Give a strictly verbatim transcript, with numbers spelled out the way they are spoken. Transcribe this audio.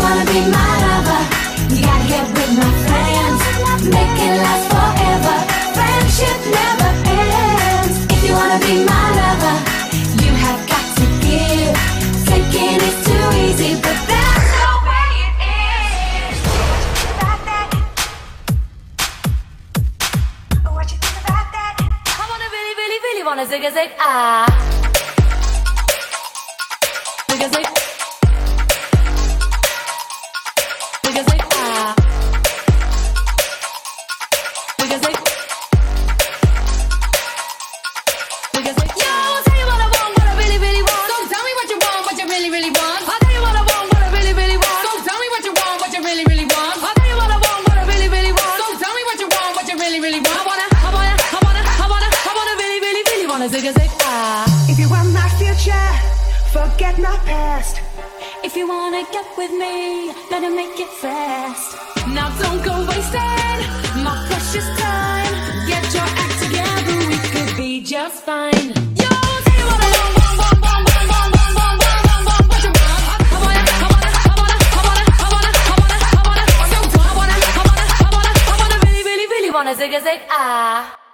wanna be my lover, you gotta get with my friends. Make it last forever, friendship never ends. If you wanna be my lover, you have got to give. Taking is too easy, but that's the way it is. About that. What you think about that? I wanna really, really, really wanna zig a zig ah. Zig a zig. Zig a zig ah. Zig a zig. Zig a zig. Yo, I'll tell you what I want, what I really, really want. So tell me what you want, what you really, really want. I'll tell you what I want, what I really, really want. So tell me what you want, what you really, really want. I'll tell you what I want, what I really, really want. So tell me what you want, what you really, really want. I wanna, I wanna, I wanna, I wanna, I wanna really, really, really wanna zig a zig ah. If you want my future, forget my past. If you wanna get with me, better make it fast. Now don't go wasting my precious time. Get your act together, we could be just fine. Yo, tell you what I want, want, want, want, want, want, want, want, want, want, want, what you want. I wanna, I wanna, I wanna, I wanna, I wanna, I wanna, I wanna, I wanna, I wanna, I wanna, I wanna, I wanna, really, really, really wanna zig a zig ah.